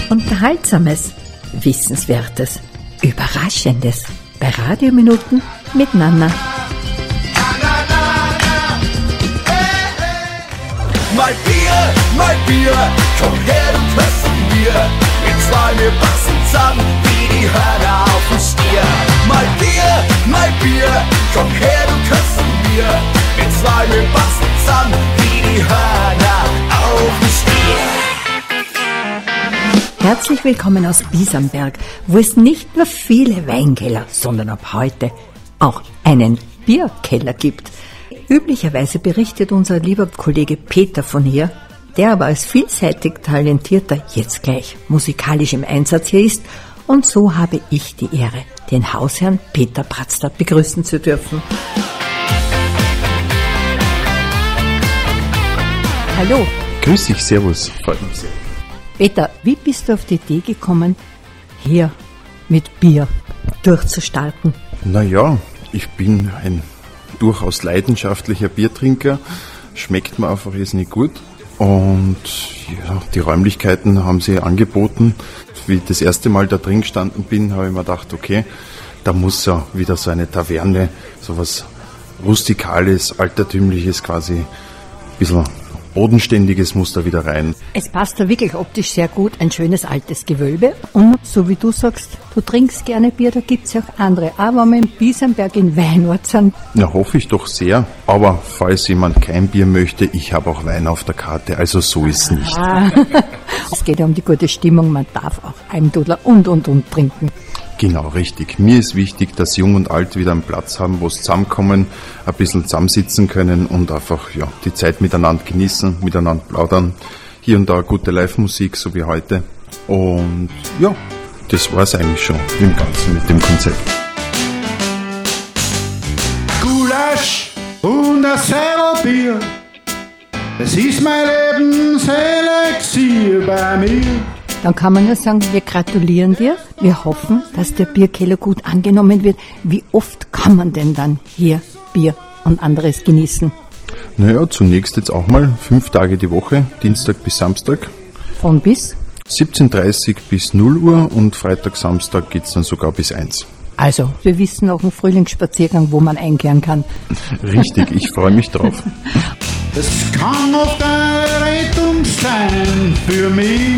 Unterhaltsames, Wissenswertes, Überraschendes bei Radiominuten mit Nana. Mein Bier, komm her, du Küssen Bier. Wir zwei, wir passen zusammen wie die Hörner auf dem Stier. Mein Bier, komm her, du Küssen Bier. Wir zwei, wir passen zusammen wie die Hörner auf dem Stier. Herzlich willkommen aus Biesenberg, wo es nicht nur viele Weinkeller, sondern ab heute auch einen Bierkeller gibt. Üblicherweise berichtet unser lieber Kollege Peter von hier, der aber als vielseitig talentierter jetzt gleich musikalisch im Einsatz hier ist. Und so habe ich die Ehre, den Hausherrn Peter Bratzler begrüßen zu dürfen. Hallo. Grüß dich, servus, freut mich sehr. Peter, wie bist du auf die Idee gekommen, hier mit Bier durchzustarten? Naja, ich bin ein durchaus leidenschaftlicher Biertrinker, schmeckt mir einfach nicht gut. Und ja, die Räumlichkeiten haben sie angeboten. Wie ich das erste Mal da drin gestanden bin, habe ich mir gedacht, okay, da muss ja wieder so eine Taverne, so was Rustikales, Altertümliches quasi, ein bisschen Bodenständiges muss da wieder rein. Es passt da wirklich optisch sehr gut, ein schönes altes Gewölbe. Und so wie du sagst, du trinkst gerne Bier, da gibt es ja auch andere. Aber wenn wir in Biesenberg in Weinort sind. Na, hoffe ich doch sehr. Aber falls jemand kein Bier möchte, ich habe auch Wein auf der Karte, also so ist es nicht. Es geht ja um die gute Stimmung, man darf auch Almdudler und trinken. Genau, richtig. Mir ist wichtig, dass Jung und Alt wieder einen Platz haben, wo sie zusammenkommen, ein bisschen zusammensitzen können und einfach ja, die Zeit miteinander genießen, miteinander plaudern. Hier und da gute Live-Musik, so wie heute. Und ja, das war es eigentlich schon im Ganzen mit dem Konzept. Gulasch und ein Säbelbier, das ist mein Lebenselixier bei mir. Dann kann man nur sagen, wir gratulieren dir. Wir hoffen, dass der Bierkeller gut angenommen wird. Wie oft kann man denn dann hier Bier und anderes genießen? Naja, zunächst jetzt auch mal 5 Tage die Woche, Dienstag bis Samstag. Von bis? 17:30 bis 0 Uhr und Freitag, Samstag geht's dann sogar bis 1. Also, wir wissen auch einen Frühlingsspaziergang, wo man einkehren kann. Richtig, ich freue mich drauf. Das kann oft eine Rettung sein für mich.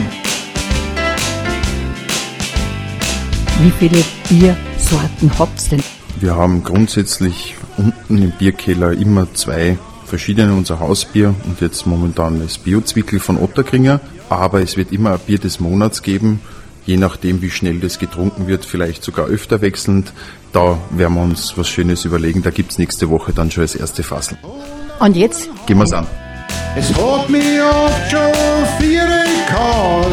Wie viele Biersorten habt's denn? Wir haben grundsätzlich unten im Bierkeller immer 2 verschiedene, unser Hausbier und jetzt momentan das Bio-Zwickel von Otterkringer. Aber es wird immer ein Bier des Monats geben, je nachdem wie schnell das getrunken wird, vielleicht sogar öfter wechselnd. Da werden wir uns was Schönes überlegen, da gibt's nächste Woche dann schon das erste Fassel. Und jetzt? Gehen wir's an. Es hat mich oft schon 4 gehabt,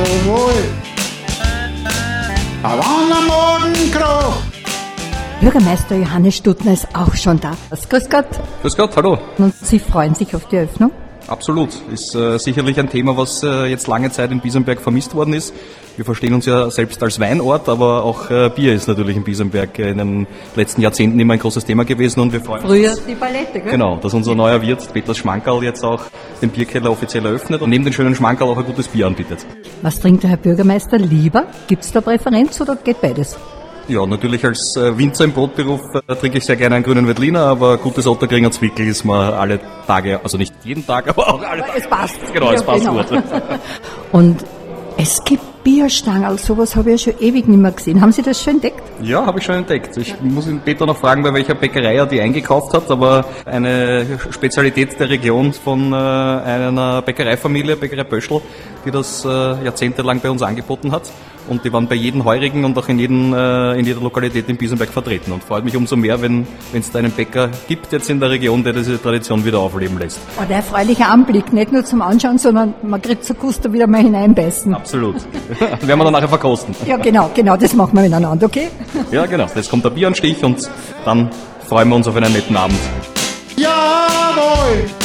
aber am Morgen kroch. Bürgermeister Johannes Stuttner ist auch schon da. Grüß Gott. Grüß Gott, hallo. Und Sie freuen sich auf die Eröffnung? Absolut. Ist sicherlich ein Thema, was jetzt lange Zeit in Biesenberg vermisst worden ist. Wir verstehen uns ja selbst als Weinort, aber auch Bier ist natürlich in Biesenberg in den letzten Jahrzehnten immer ein großes Thema gewesen und wir freuen uns. Früher die Palette, gell? Genau, dass unser neuer Wirt, Peter Schmankerl, jetzt auch den Bierkeller offiziell eröffnet und neben den schönen Schmankerl auch ein gutes Bier anbietet. Was trinkt der Herr Bürgermeister lieber? Gibt's da Präferenz oder geht beides? Ja, natürlich als Winzer im Brotberuf trinke ich sehr gerne einen grünen Veltliner, aber gutes Otterkringer Zwickel ist mir alle Tage, also nicht jeden Tag, aber auch alle Tage. Es passt. Genau, es passt gut. Und es gibt Bierstangerl, sowas habe ich ja schon ewig nicht mehr gesehen. Haben Sie das schon entdeckt? Ja, habe ich schon entdeckt. Ich muss ihn Peter noch fragen, bei welcher Bäckerei er die eingekauft hat, aber eine Spezialität der Region von einer Bäckereifamilie, Bäckerei Böschl, die das jahrzehntelang bei uns angeboten hat. Und die waren bei jedem Heurigen und auch in jeder Lokalität in Biesenberg vertreten. Und freut mich umso mehr, wenn es da einen Bäcker gibt jetzt in der Region, der diese Tradition wieder aufleben lässt. Oh, der erfreuliche Anblick, nicht nur zum Anschauen, sondern man kriegt so Gusto wieder mal hineinbeißen. Absolut. Werden wir dann nachher verkosten. Ja, genau, das machen wir miteinander, okay? Ja, genau. Jetzt kommt der Bieranstich und dann freuen wir uns auf einen netten Abend. Jawohl!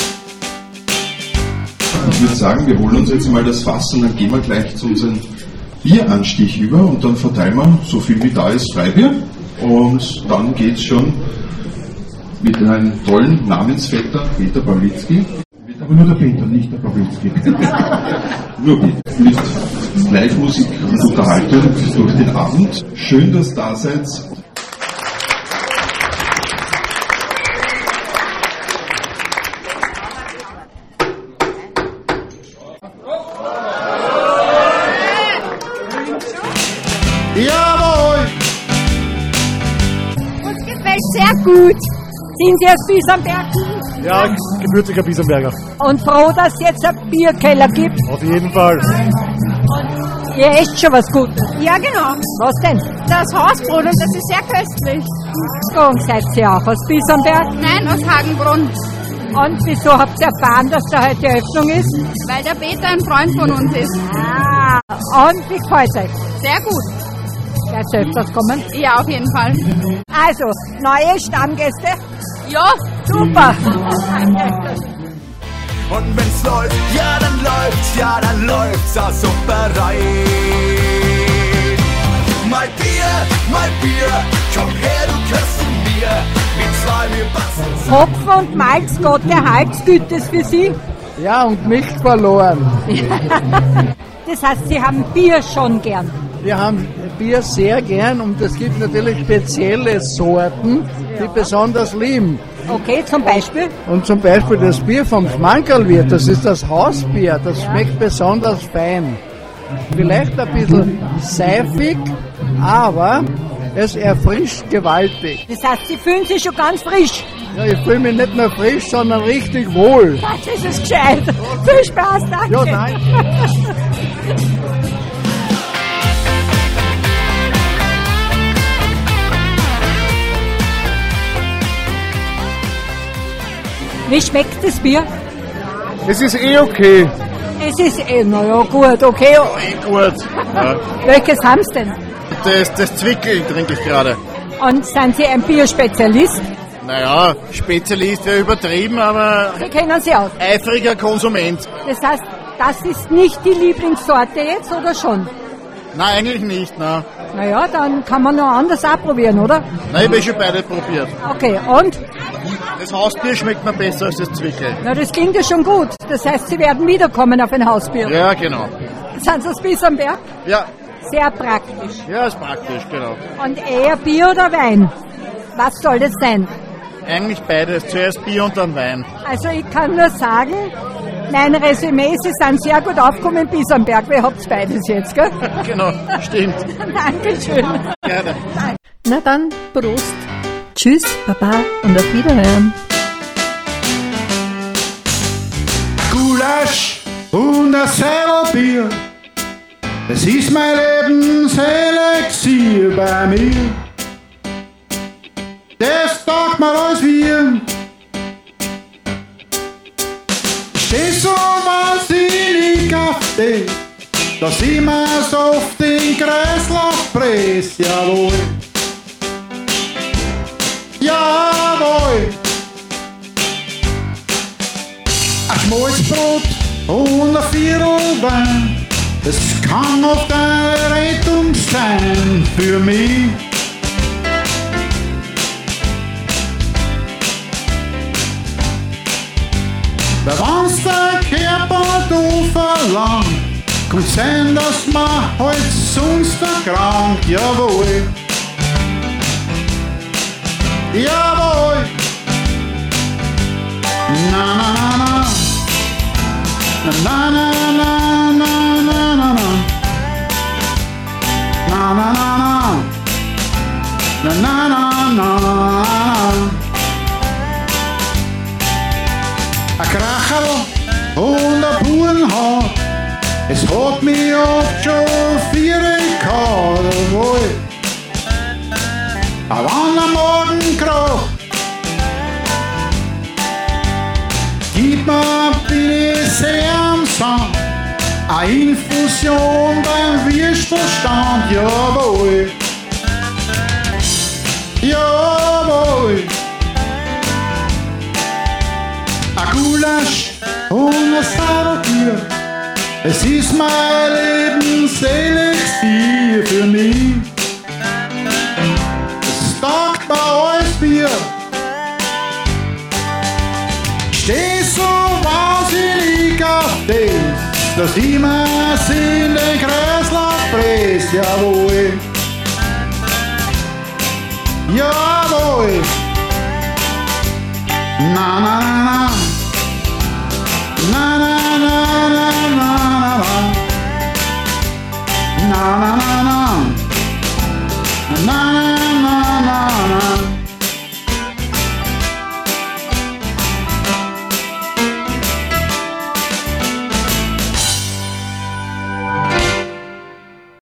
Ich würde sagen, wir holen uns jetzt mal das Fass und dann gehen wir gleich zu unserem Bieranstich über und dann verteilen wir so viel wie da ist Freibier und dann geht's schon mit einem tollen Namensvetter Peter Pawlitzki. Aber nur der Peter, nicht der Pawlitzki. Nur Peter. Live-Musik und Unterhaltung durch den Abend. Schön, dass ihr da seid. Jawohl! Uns gefällt sehr gut. Sind Sie aus Biesenberg? Ja, gebürtiger Biesenberger. Und froh, dass es jetzt einen Bierkeller gibt. Auf jeden Fall. Ihr esst schon was Gutes. Ja, genau. Was denn? Das Hausbrot und das ist sehr köstlich. Und seid ihr auch aus Biesenberg? Nein, aus Hagenbrunn. Und wieso habt ihr erfahren, dass da heute Eröffnung ist? Weil der Peter ein Freund von uns ist. Ah, und wie gefällt es euch? Sehr gut. Seid ihr öfters kommen? Ja, auf jeden Fall. Also, neue Stammgäste? Ja, Super. Und wenn's läuft, ja dann läuft's auch super rein. Mein Bier, komm her, du kannst zu mir. Mit zwei, wir passen. Hopfen und Malz, Gott erhalts, Gütes für Sie. Ja, und nicht verloren. Das heißt, Sie haben Bier schon gern. Wir haben Bier sehr gern und es gibt natürlich spezielle Sorten, die besonders lieben. Okay, zum Beispiel? Und zum Beispiel das Bier vom Schmankerlwirt, das ist das Hausbier, das schmeckt besonders fein. Vielleicht ein bisschen seifig, aber es erfrischt gewaltig. Das heißt, Sie fühlen sich schon ganz frisch. Ja, ich fühle mich nicht nur frisch, sondern richtig wohl. Das ist gescheit. Viel Spaß, danke. Ja, danke. Wie schmeckt das Bier? Es ist okay. Es ist naja, gut, okay. Gut. Ja. Welches haben Sie denn? Das Zwickel trinke ich gerade. Und sind Sie ein Bierspezialist? Naja, Spezialist wäre übertrieben, aber Sie kennen Sie aus. eifriger Konsument. Das heißt, das ist nicht die Lieblingssorte jetzt, oder schon? Nein, eigentlich nicht, ne? Naja, dann kann man noch anders auch probieren, oder? Nein, ich habe schon beide probiert. Okay, und? Das Hausbier schmeckt mir besser als das Zwickel. Na, das klingt ja schon gut. Das heißt, Sie werden wiederkommen auf ein Hausbier. Ja, genau. Sind Sie aus Biesenberg? Ja, Sehr praktisch. ja, ist praktisch, genau. Und eher Bier oder Wein? Was soll das sein? Eigentlich beides. Zuerst Bier und dann Wein. Also ich kann nur sagen, mein Resümee, Sie sind sehr gut aufgekommen in Biesenberg. Ihr habt beides jetzt, gell? Genau, stimmt. Dankeschön. Gerne. Na dann, Prost. Tschüss, Baba und auf Wiederhören. Gulasch und ein Seidelbier. Es ist mein Lebenselixier bei mir. Das taugt mir als wir. Steh so wahnsinnig auf dich, dass ich mir so oft den Kreislauf press, jawohl. Jawohl. Ein Schmalzbrot und ein Viertel Wein, das kann oft eine Rettung sein für mich. Weil wenn's der Körper du verlangt, kann sein, dass man halt sonst erkrankt, jawohl. Jawohl. Na na na na. Na na na na na na na. Na na na na. Na na na na. Ein Kracherl und ein Burenhaar, es hat mich oft schon 4 gehabt, jawohl. Aber wenn am Morgen kracht, gibt mir bitte sehr am Sand eine Infusion beim Wirtsverstand, jawohl. Jawohl. Ein Gulasch und ein Sauerbier, es ist mein Lebenselixier für mich. Es taugt mir als Bier. Steh so wahnsinnig auf das, dass immer in den Kreislauf bläst, jawohl. Jawohl. Na na na na na na na na na na na na na na na